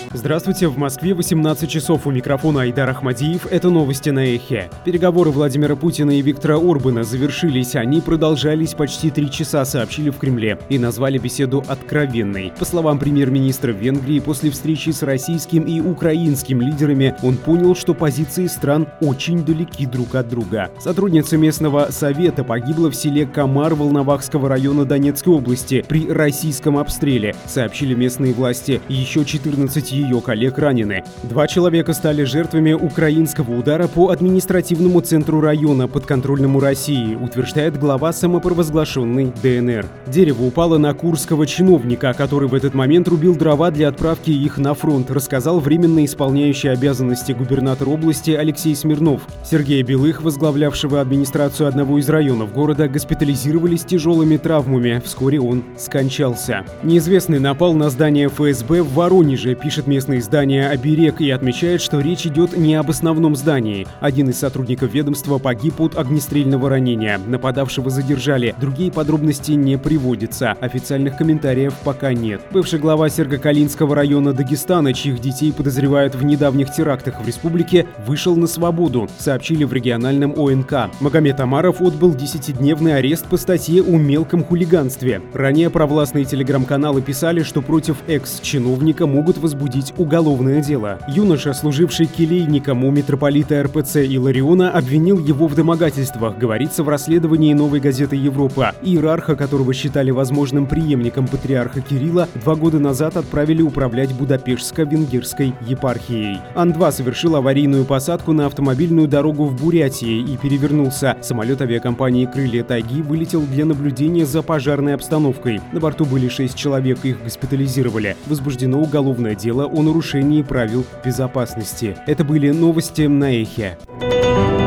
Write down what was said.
Здравствуйте, в Москве 18 часов, у микрофона Айдар Ахмадиев. Это новости на Эхе. Переговоры Владимира Путина и Виктора Орбана завершились. Они продолжались почти 3 часа, сообщили в Кремле, и назвали беседу откровенной. По словам премьер-министра Венгрии, после встречи с российским и украинским лидерами он понял, что позиции стран очень далеки друг от друга. Сотрудница местного совета погибла в селе Камар Волновахского района Донецкой области при российском обстреле, сообщили местные власти. Еще 14 ее коллег ранены. 2 человека стали жертвами украинского удара по административному центру района, подконтрольному России, утверждает глава самопровозглашенной ДНР. Дерево упало на курского чиновника, который в этот момент рубил дрова для отправки их на фронт, рассказал временно исполняющий обязанности губернатор области Алексей Смирнов. Сергея Белых, возглавлявшего администрацию одного из районов города, госпитализировали с тяжелыми травмами. Вскоре он скончался. Неизвестный напал на здание ФСБ в Воронеже, пишет местное издание «Оберег», и отмечает, что речь идет не об основном здании. Один из сотрудников ведомства погиб от огнестрельного ранения. Нападавшего задержали. Другие подробности не приводятся. Официальных комментариев пока нет. Бывший глава Сергокалинского района Дагестана, чьих детей подозревают в недавних терактах в республике, вышел на свободу, сообщили в региональном ОНК. Магомед Амаров отбыл 10-дневный арест по статье о мелком хулиганстве. Ранее провластные телеграм-каналы писали, что против экс-чиновника могут возбудить уголовное дело. Юноша, служивший келейником у митрополита РПЦ Илариона, обвинил его в домогательствах, говорится в расследовании «Новой газеты Европа». Иерарха, которого считали возможным преемником патриарха Кирилла, 2 года назад отправили управлять Будапештско-венгерской епархией. Ан-2 совершил аварийную посадку на автомобильную дорогу в Бурятии и перевернулся. Самолет авиакомпании «Крылья тайги» вылетел для наблюдения за пожарной обстановкой. На борту были 6 человек, их госпитализировали. Возбуждено уголовное дело о нарушении правил безопасности. Это были новости на Эхе.